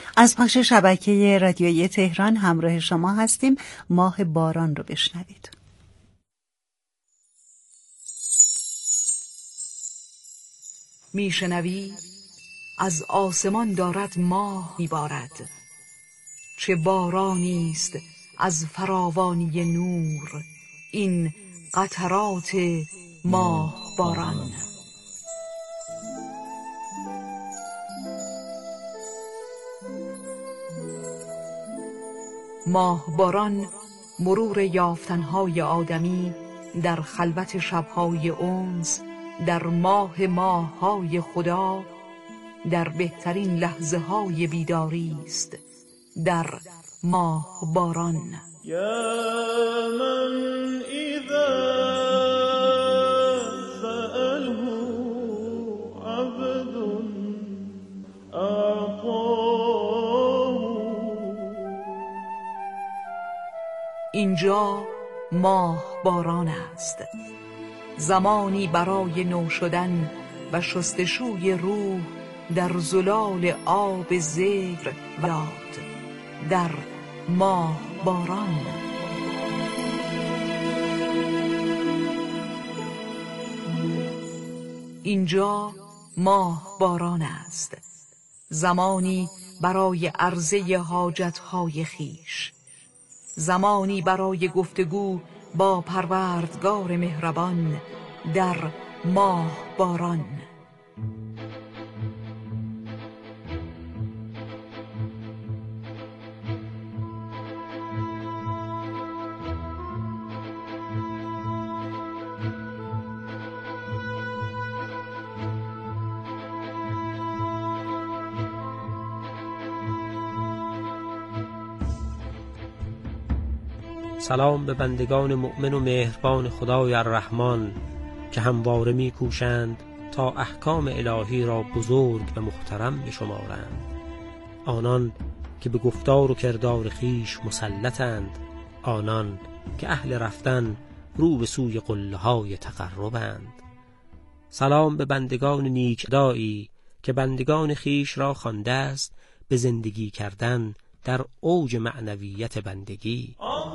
از پخش شبکه رادیویی تهران همراه شما هستیم. ماه باران رو بشنوید. میشنوی از آسمان دارد ماه میبارد، چه بارانی است از فراوانی نور این قطرات ماه باران. ماه باران مرور یافتنهای آدمی در خلوت شبهای انس، در ماه‌های خدا، در بهترین لحظه های بیداری است در ماه باران. یا من اذا سأله عبد اعطاه. اینجا ماه باران است، زمانی برای نو شدن و شستشوی روح در زلال آب ذکر و یاد در ماه باران. اینجا ماه باران است، زمانی برای عرضه حاجتهای خیش، زمانی برای گفتگو با پروردگار مهربان در ماه باران. سلام به بندگان مؤمن و مهربان خدای الرحمن که همواره می کوشند تا احکام الهی را بزرگ و محترم بشمارند. آنان که به گفتار و کردار خیش مسلطند، آنان که اهل رفتن رو به سوی قله‌های تقربند. سلام به بندگان نیکدایی که بندگان خیش را خوانده است به زندگی کردن در اوج معنویت بندگی.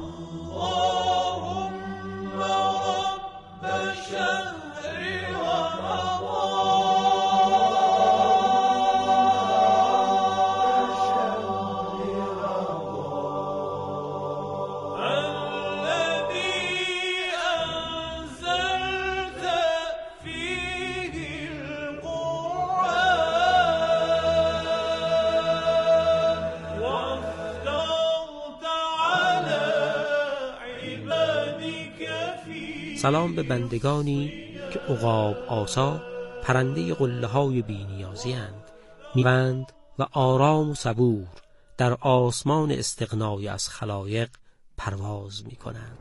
سلام به بندگانی که عقاب آسا پرنده قله‌های بی‌نیازی اند، می‌روند و آرام و صبور در آسمان استغنای از خلایق پرواز می‌کنند.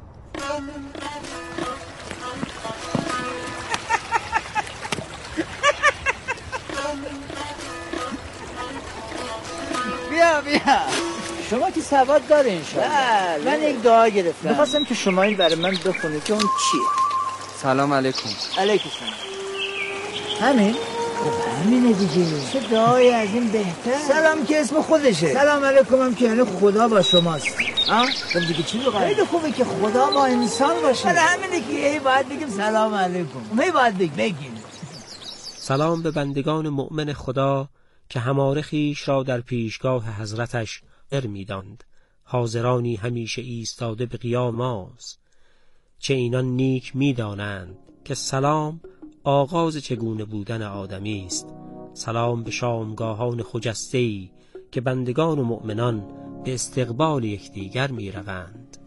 بیا شما که سواد داره انشاءالله. من یک دعا گرفتم، می‌خواستم که شما این برای من بخونید که اون چیه. سلام علیکم. علیکم سلام. همین؟ خب همینه دیگه. چه دعای از این بهتر؟ سلام که اسم خودشه. سلام علیکم هم که یعنی خدا با شماست. خب دیگه چی بگم؟ خیلی خوبه که خدا با انسان باشه. برای همینه که هی باید بگیم سلام علیکم. هی باید بگیم. سلام به بندگان مؤمن خدا که هماره خیش را در پیشگاه حضرتش می‌داند، حاضرانی همیشه ایستاده به قیام ماست. چه اینان نیک می‌دانند که سلام آغاز چگونه بودن آدمی است. سلام به شامگاهان خجسته‌ای که بندگان و مؤمنان به استقبال یکدیگر می‌روند.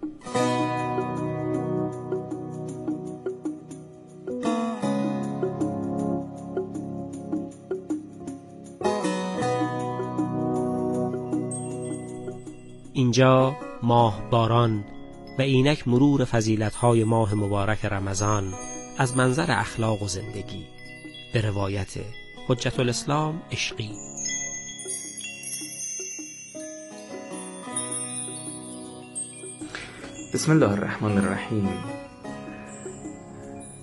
اینجا ماه باران و اینک مرور فضیلت‌های ماه مبارک رمضان از منظر اخلاق و زندگی به روایت حجت الاسلام عشقی. بسم الله الرحمن الرحیم.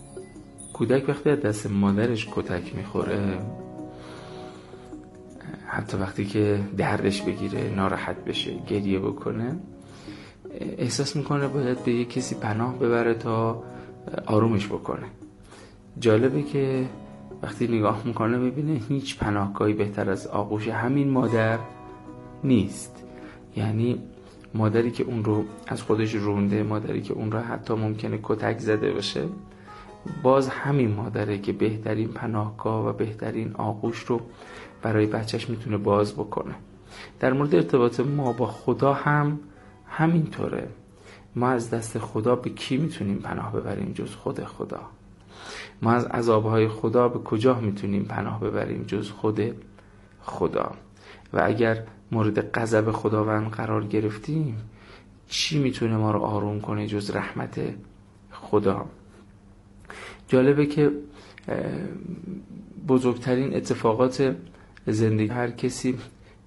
کودک وقتی از دست مادرش کتک میخوره حتی وقتی که دردش بگیره، ناراحت بشه، گریه بکنه، احساس میکنه باید به یک کسی پناه ببره تا آرومش بکنه. جالبه که وقتی نگاه میکنه ببینه هیچ پناهگاهی بهتر از آغوش همین مادر نیست. یعنی مادری که اون رو از خودش رونده، مادری که اون رو حتی ممکنه کتک زده باشه، باز همین مادره که بهترین پناهگاه و بهترین آغوش رو برای بچهش میتونه باز بکنه. در مورد ارتباط ما با خدا هم همینطوره. ما از دست خدا به کی میتونیم پناه ببریم جز خود خدا؟ ما از عذابهای خدا به کجا میتونیم پناه ببریم جز خود خدا؟ و اگر مورد غضب خداوند قرار گرفتیم، چی میتونه ما رو آروم کنه جز رحمت خدا؟ جالبه که بزرگترین اتفاقات زندگی هر کسی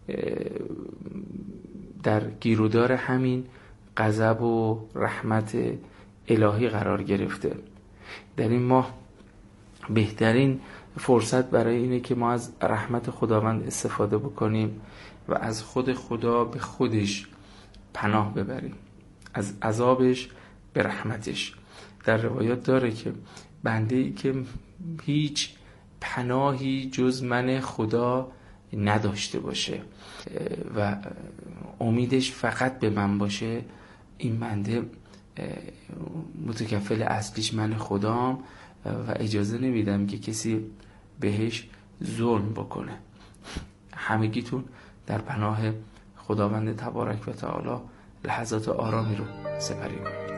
در گیرودار همین غضب و رحمت الهی قرار گرفته. در این ماه بهترین فرصت برای اینه که ما از رحمت خداوند استفاده بکنیم و از خود خدا به خودش پناه ببریم، از عذابش به رحمتش. در روایات داره که بنده‌ای که هیچ پناهی جز من خدا نداشته باشه و امیدش فقط به من باشه، این بنده متکفل اصلیش من خدام و اجازه نمیدم که کسی بهش ظلم بکنه. همگیتون در پناه خداوند تبارک و تعالی لحظات آرامی رو سپری کنید.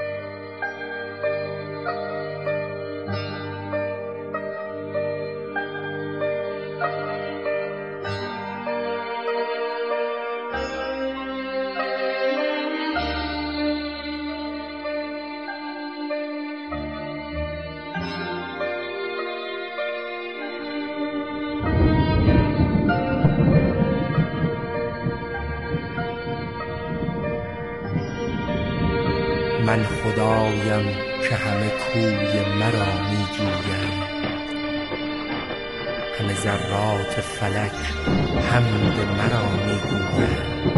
من خدایم که همه کوی مرا می جویند، همه ذرات فلک حمد مرا می گویند.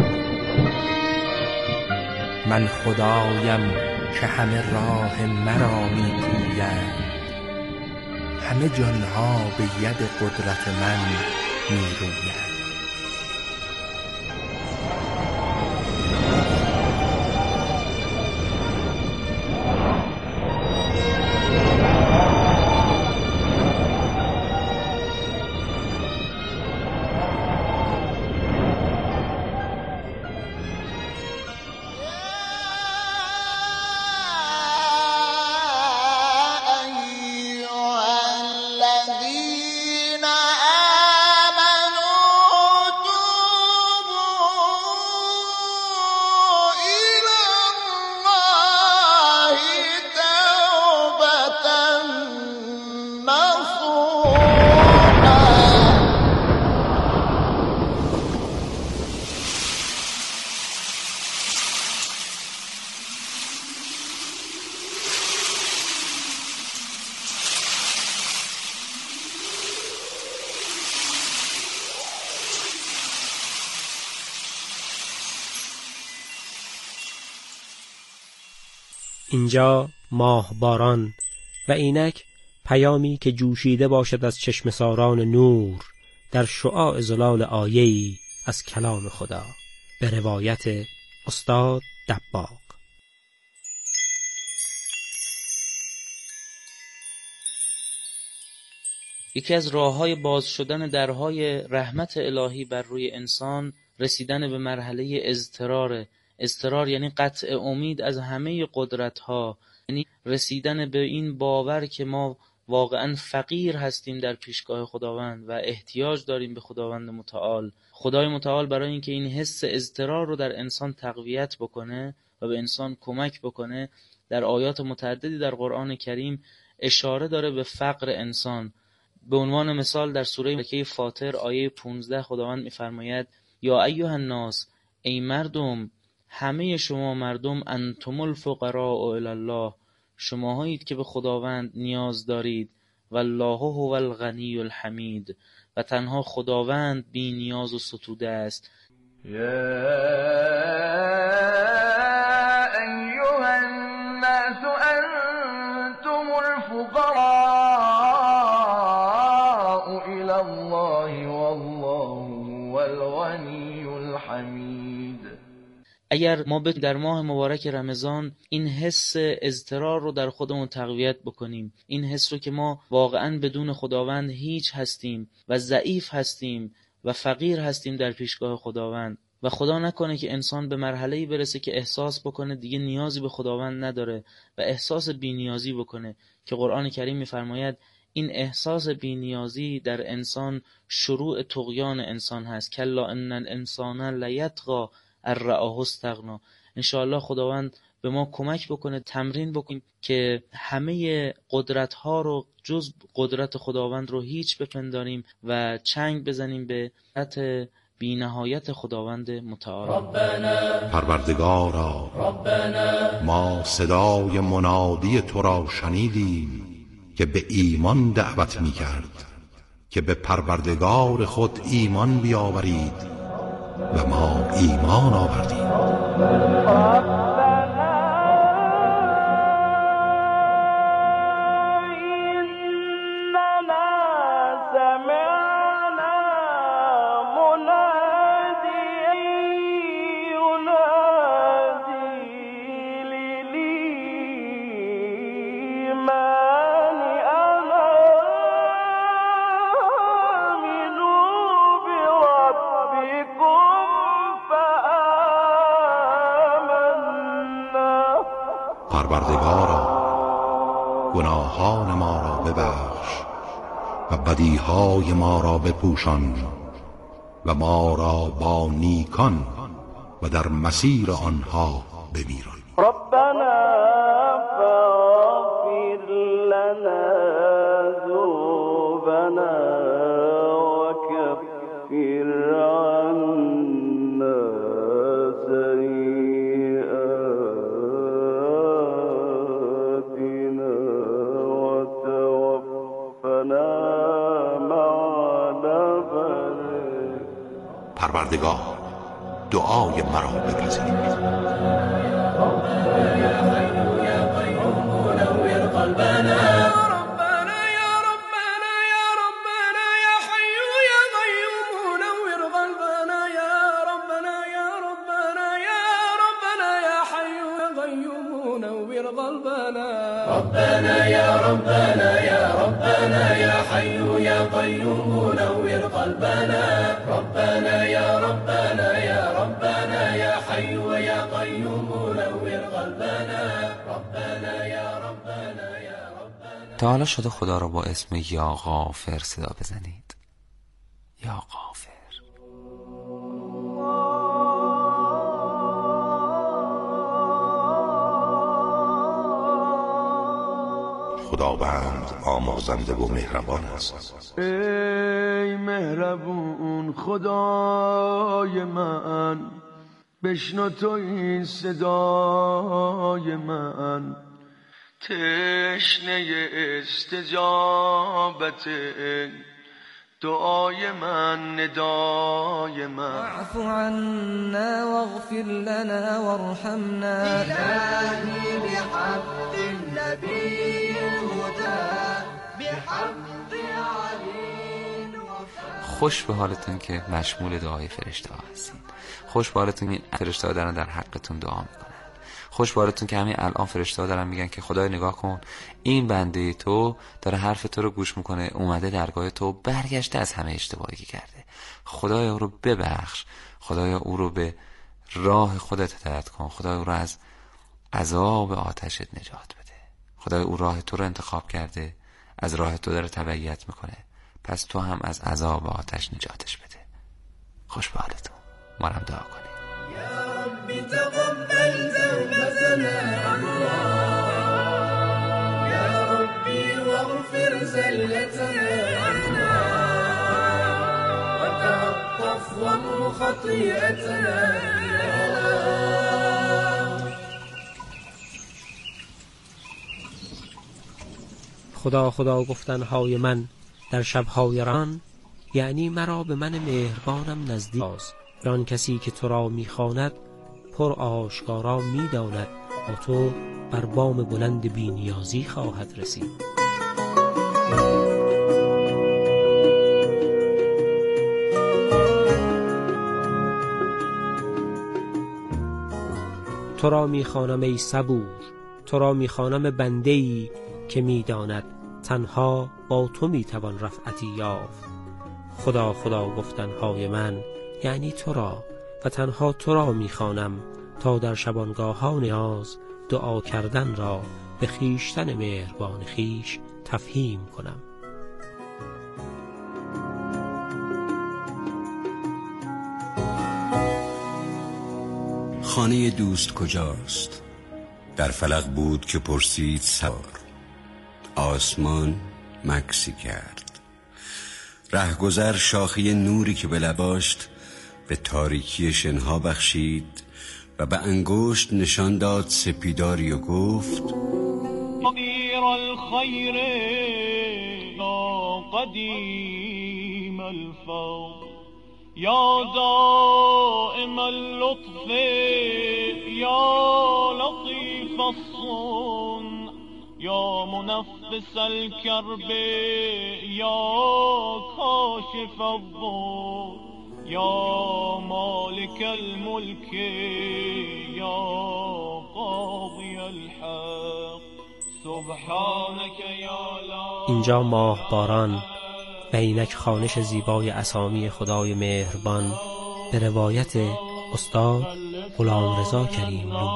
من خدایم که همه راه مرا می پویند، همه جانها به ید قدرت من می رویند. اینجا ماه باران و اینک پیامی که جوشیده باشد از چشم ساران نور در شعاع زلال آیه‌ای از کلام خدا، به روایت استاد دباغ. یکی از راه‌های باز شدن درهای رحمت الهی بر روی انسان رسیدن به مرحله اضطرار یعنی قطع امید از همه قدرت‌ها، یعنی رسیدن به این باور که ما واقعا فقیر هستیم در پیشگاه خداوند و احتیاج داریم به خداوند متعال. خدای متعال برای اینکه این حس اضطرار رو در انسان تقویت بکنه و به انسان کمک بکنه، در آیات متعددی در قرآن کریم اشاره داره به فقر انسان. به عنوان مثال در سوره مکه فاطر آیه 15 خداوند می‌فرماید یا ایها الناس، ای مردم، همه شما مردم، انتم الفقراء الی الله، شماهایید که به خداوند نیاز دارید، والله هو الغنی الحمید، و تنها خداوند بی نیاز و ستوده است. اگر ما در ماه مبارک رمضان این حس اضطرار رو در خودمون تقویت بکنیم، این حس رو که ما واقعاً بدون خداوند هیچ هستیم و ضعیف هستیم و فقیر هستیم در پیشگاه خداوند، و خدا نکنه که انسان به مرحله‌ای برسه که احساس بکنه دیگه نیازی به خداوند نداره و احساس بی‌نیازی بکنه، که قرآن کریم می‌فرماید این احساس بی‌نیازی در انسان شروع طغیان انسان هست. کلا ان الانسان لیطغی ان رآه استغنی. انشاءالله خداوند به ما کمک بکنه، تمرین بکنیم که همه قدرت ها رو جز قدرت خداوند رو هیچ بپنداریم و چنگ بزنیم به قدرت بی نهایت خداوند متعال. پروردگارا، ما صدای منادی تو را شنیدیم که به ایمان دعوت می کرد که به پروردگار خود ایمان بیاورید و ما ایمان آوردیم. پروردگارا، گناهان ما را ببخش و بدیهای ما را بپوشان و ما را با نیکان و در مسیر آنها بمیران. ربنا فاغفر لنا ذنوبنا وكفر عنا سيئاتنا وتوفنا مع الأبرار. پروردگار، دعای مرا بپذیر. ربنا يا ربنا يا ربنا يا حي يا قيوم نور قلبنا. ربنا يا ربنا يا ربنا يا حي يا قيوم نور قلبنا. ربنا يا ربنا يا ربنا. تا حالا شده خدا را با اسم یا غافر صدا بزنید؟ یا غافر. خداوند آمرزنده و مهربان است. ای مهربون خدای من، بشنو تو این صدای من، تشنه استجابت دعای من، ندای من. واعف عنا واغفر لنا وارحمنا إلهي بحق النبي الهدى بحق علي. خوش به حالتون که مشمول دعای فرشته ها هستین. خوش به حالتون که این فرشته ها دارن در حقتون دعا میکنن. خوش به حالتون که همین الان فرشته ها دارن میگن که خدای نگاه کن، این بنده تو داره حرف تو رو گوش میکنه، اومده درگاه تو، برگشته از همه اشتباهی که کرده. خدای او رو ببخش، خدای او رو به راه خودت هدایت کن، خدای او رو از عذاب آتشت نجات بده. خدای او راه تو رو انتخاب کرده، از راه تو داره تبعیت میکنه، پس تو هم از عذاب آتش نجاتش بده. خوش به حالتون. ما هم دعا کنیم. يا رب تقبل توبتنا يا ربي واغفر زلتنا وتعطف ومو خطيئتنا. خدا خدا گفتنهای من در شبهای ران یعنی مرا به من مهربانم نزدیک باز. آن کسی که تو را میخواند پر آشکارا میداند با تو بر بام بلند بی‌نیازی خواهد رسید. تو را میخوانم ای صبور، تو را میخوانم بنده‌ای که میداند تنها با تو میتوان رفعتی یافت. خدا خدا گفتنهای من یعنی تو را و تنها تو را میخوانم تا در شبانگاهان نیاز دعا کردن را به خویشتن مهربان خویش تفهیم کنم. خانه دوست کجاست؟ در فلک بود که پرسید سوار. آسمان مکسی کرد. رهگذر شاخه نوری که به لباشت به تاریکی شنها بخشید و به انگشت نشان داد سپیداری و گفت قدیر الخیر یا قدیم الفضل یا دائم اللطف یا لطیف الصنع یا منفس الكرب یا کاشف الضر یا مالک الملک یا قاضی الحق سبحانك یا لا. اینجا ماه باران و اینک خوانش زیبای اسامی خدای مهربان به روایت استاد غلامرضا کریملو.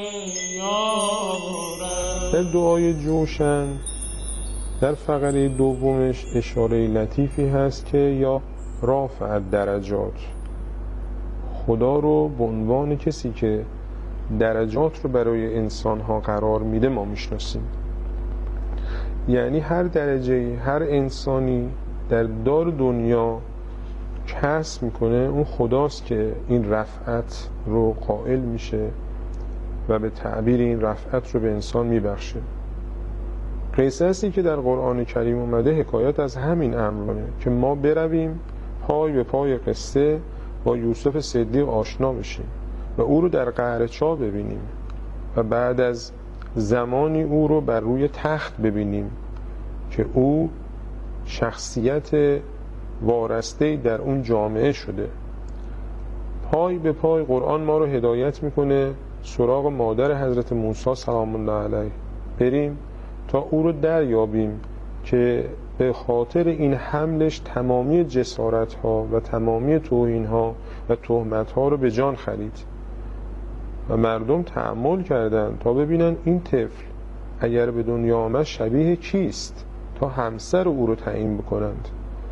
در دعای جوشن در فقره دومش اشاره لطیفی هست که یا رافع درجات، خدا رو به عنوان کسی که درجات رو برای انسان‌ها قرار میده ما میشناسیم. یعنی هر درجه هر انسانی در دار دنیا کسب میکنه اون خداست که این رفعت رو قائل میشه و به تعبیر این رفعت رو به انسان میبخشه. قصه‌ای که در قرآن کریم اومده حکایت از همین امره که ما برویم پای به پای قصه با یوسف صدیق آشنا بشیم و او رو در قعر چاه ببینیم و بعد از زمانی او رو بر روی تخت ببینیم که او شخصیت وارسته در اون جامعه شده. پای به پای قرآن ما رو هدایت میکنه سراغ مادر حضرت موسی سلام الله علیه، بریم تا او رو دریابیم که به خاطر این حملش تمامی جسارت ها و تمامی توهین ها و تهمت ها رو به جان خرید و مردم تأمل کردند تا ببینن این طفل اگر به دنیا آمد شبیه کیست تا همسر او رو تعیین بکنند.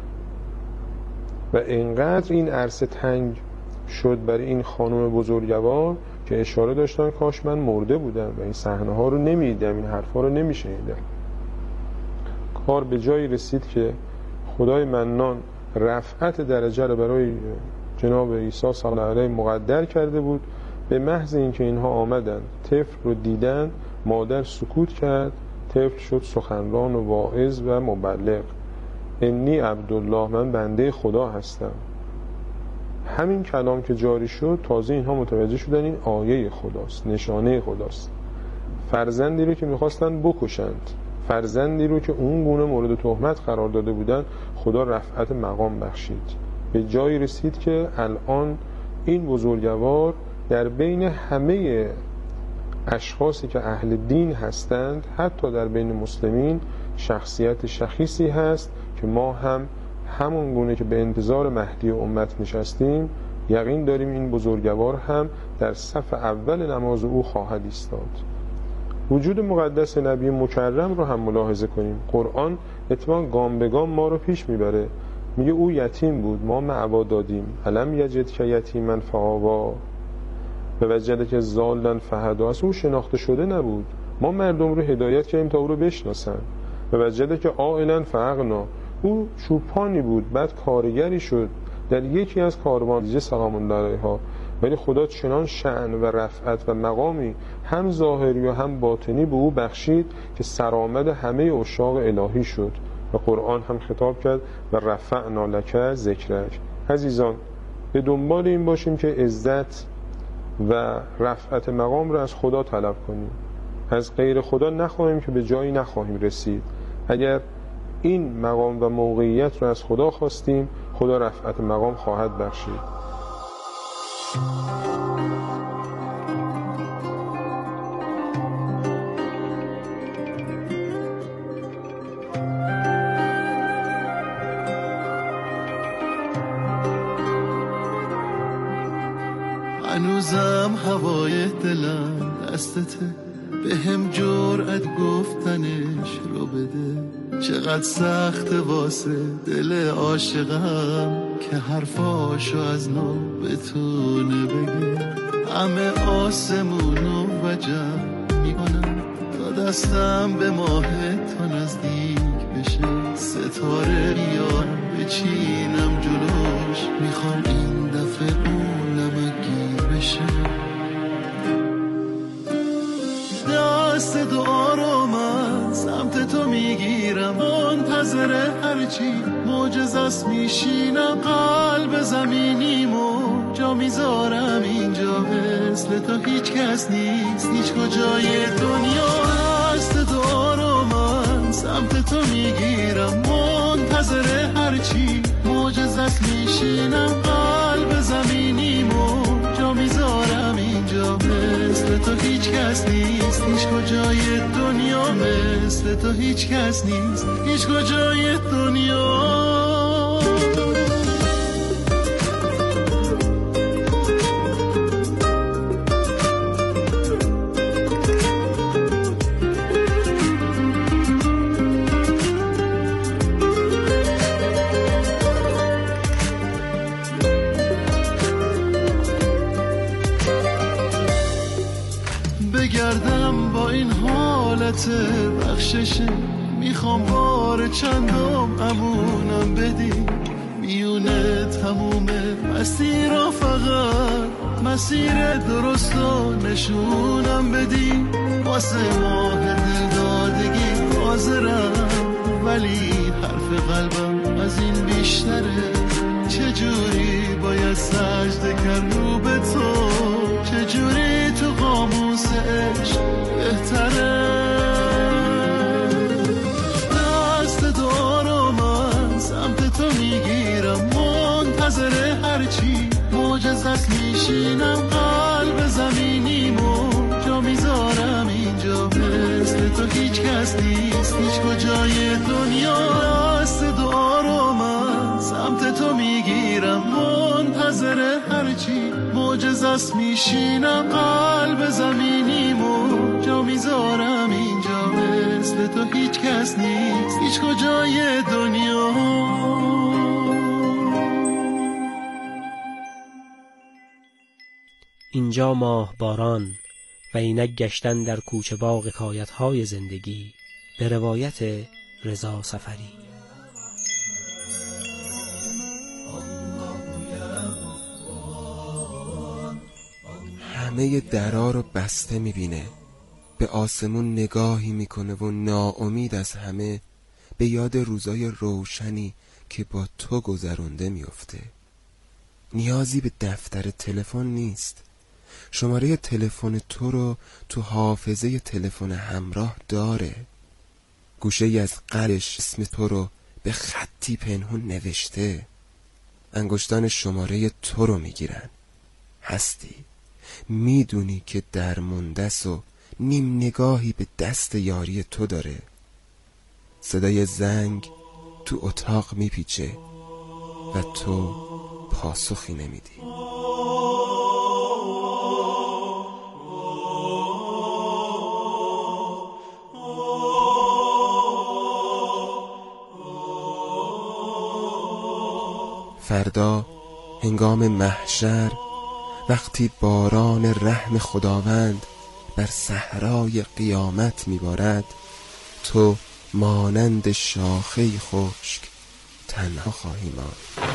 و اینقدر این عرصه تنگ شد برای این خانم بزرگوار که اشاره داشتن کاش من مرده بودم و این صحنه ها رو نمیدیدم، این حرفا رو نمیشنیدم. کار به جایی رسید که خدای منان رفعت درجه رو برای جناب عیسی صلی الله علیه مقدر کرده بود. به محض اینکه اینها آمدن طفل رو دیدن، مادر سکوت کرد، طفل شد سخنران و واعظ و مبلغ. انی عبدالله، من بنده خدا هستم. همین کلام که جاری شد تازه اینها متوجه شدن این آیه خداست، نشانه خداست. فرزندی رو که میخواستن بکشند، فرزندی رو که اون گونه مورد تهمت قرار داده بودن، خدا رفعت مقام بخشید. به جایی رسید که الان این بزرگوار در بین همه اشخاصی که اهل دین هستند، حتی در بین مسلمین، شخصیت شخیصی هست که ما هم همون گونه که به انتظار مهدی امت نشستیم یقین داریم این بزرگوار هم در صف اول نماز او خواهد ایستاد. وجود مقدس نبی مکرم رو هم ملاحظه کنیم. قرآن اتفاقاً گام به گام ما رو پیش میبره. میگه او یتیم بود، ما معوا دادیم. الم یجد که یتیما فآوا و وجد که ضالا فهدا. او شناخته شده نبود، ما مردم رو هدایت کردیم تا او رو بشناسن. و وجد که عائلا فاغنا، او چوپانی بود بعد کارگری شد در یکی از کاروان سلام الله علیها. ولی خدا چنان شأن و رفعت و مقامی هم ظاهری و هم باطنی به او بخشید که سرآمد همه عشاق الهی شد. و قرآن هم خطاب کرد و رفعنا لک ذکرک. عزیزان به دنبال این باشیم که عزت و رفعت مقام رو از خدا طلب کنیم، از غیر خدا نخواهیم که به جایی نخواهیم رسید. اگر این مقام و موقعیت رو از خدا خواستیم، خدا رفعت مقام خواهد بخشید. هنوزم هوای دلم دستته، به هم جرأت گفتنش رو بده. چقدر سخت واسه دل عاشقم که حرفاشو از نو بتونه بگه. همه آسمونو وجب میکنم تا دستم به ماه تا نزدیک بشه. ستاره بیارم بچینم جلوش، میخوام این دفعه اونم گیر بشه. دست دعا رو من سمت تو میگیرم، منتظر هرچی معجزه‌ست میشینم. قلب زمینیمو جا میذارم اینجا، مثل تو هیچ کس نیست هیچ کجای دنیا. دست دعا رو من سمت تو میگیرم، منتظر هرچی معجزه‌ست میشینم. قلب زمینیمو جا میذارم اینجا، مثل تو هیچ کس نیست هیچ کجای دنیا. مثل تو هیچ کس نیست هیچ کجای دنیا. بگردم با این حالت بخششه، میخوام بار چندم امونم بدی. میونه تموم مسیر فقط مسیر درست رو نشونم بدی. واسه ماه دلدادگی حاضرم، ولی حرف قلبم از این بیشتره. چجوری باید سجده کرد رو به تو، چجوری تو قاموس عشق بهتره. دست دعا رو من سمت تو میگیرم، منتظر هرچی معجزه‌ست میشینم. قلب زمینیمو جا میذارم اینجا، مثل تو هیچ کس نیست هیچ کجای دنیا. دست دعا رو من سمت تو میگیرم، منتظر هرچی معجزه‌ست میشینم. قلب زمینیمو جا میذارم اینجا، مثل تو هیچ کس نیست هیچ کجای دنیا. اینجا ماه باران و اینک گشتن در کوچه باغ حکایت‌های زندگی، به روایت رضا سفری. همه درا رو بسته میبینه، به آسمون نگاهی میکنه و ناامید از همه به یاد روزای روشنی که با تو گذرونده میفته. نیازی به دفتر تلفن نیست، شماره تلفن تو رو تو حافظه تلفن همراه داره. گوشه ای از قلبش اسم تو رو به خطی پنهون نوشته. انگشتان شماره تو رو میگیرن. هستی، میدونی که درموندس و نیم نگاهی به دست یاری تو داره. صدای زنگ تو اتاق میپیچه و تو پاسخی نمیدی. فردا هنگام محشر، وقتی باران رحم خداوند بر صحرای قیامت میبارد، تو مانند شاخه‌ای خشک تنها خواهی ماند.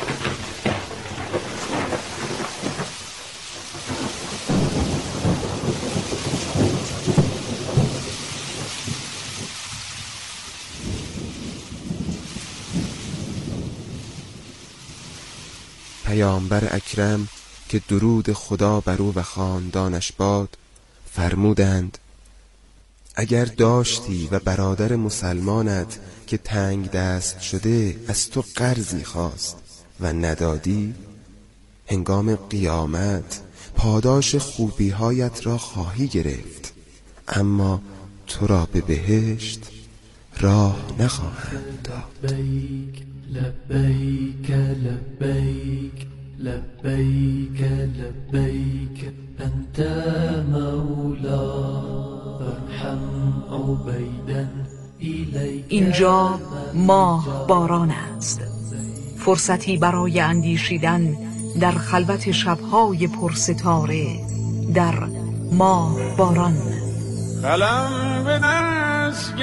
پیامبر اکرم که درود خدا بر او و خاندانش باد فرمودند اگر داشتی و برادر مسلمانت که تنگ دست شده از تو قرضی خواست و ندادی، هنگام قیامت پاداش خوبی‌هایت را خواهی گرفت، اما تو را به بهشت راه نخواهند داد. لبیک لبیک لبیک لبیک لبیک انت مولا فرحم عبیدا الیک. اینجا ماه باران است، فرصتی برای اندیشیدن در خلوت شبهای پرستاره در ماه باران. قلم به دست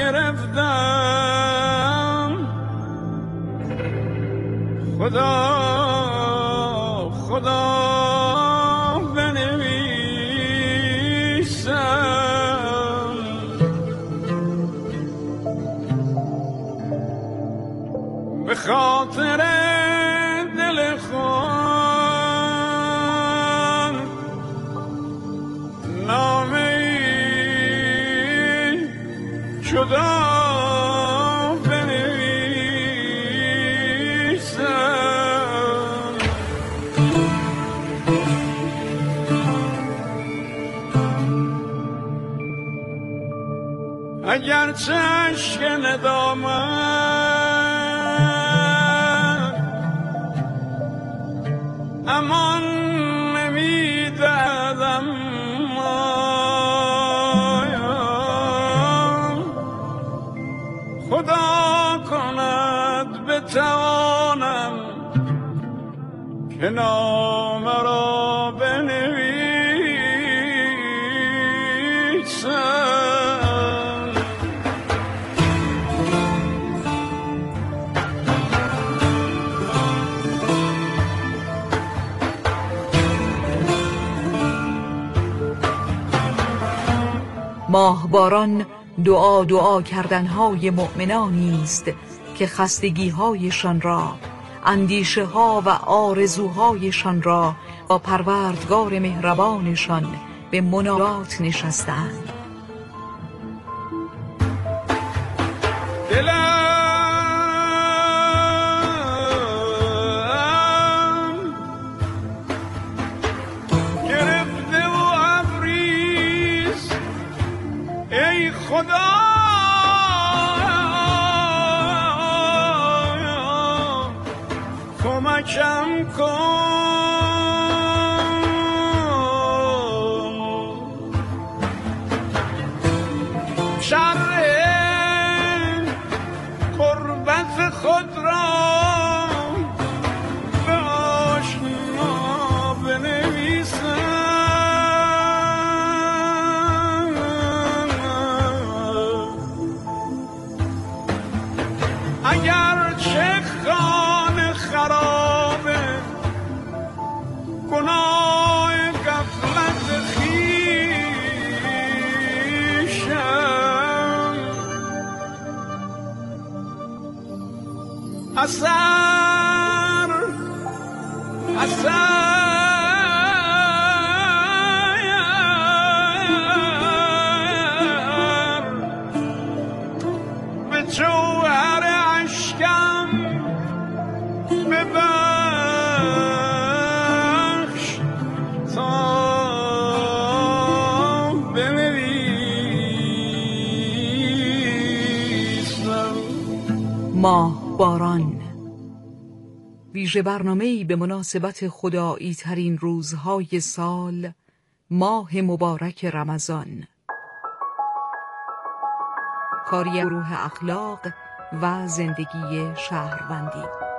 گرفتم، خدا خدا بنویسم، به خاطر دل خود نامه جدا بنویسم. اگر چشک ندامت امان نمیدادم، خدا کند بتوانم که نام را بنویسم. ماهباران دعا کردنهای مؤمنانی است که خستگی‌هایشان را، اندیشه‌ها و آرزوهایشان را با پروردگار مهربانشان به مناجات نشستند. گرفته و ابریز ای خدا، کمکم کن، شر قربت خود را به آشنا بنویسم. اگر چه خانه خرابه، گناه غفلت خویشم، اثر به جوهر اشکم ببخش تا بنویسم. ماه باران، ویژه برنامه‌ای به مناسبت خدایی ترین روزهای سال، ماه مبارک رمضان. کاری گروه اخلاق و زندگی شهروندی.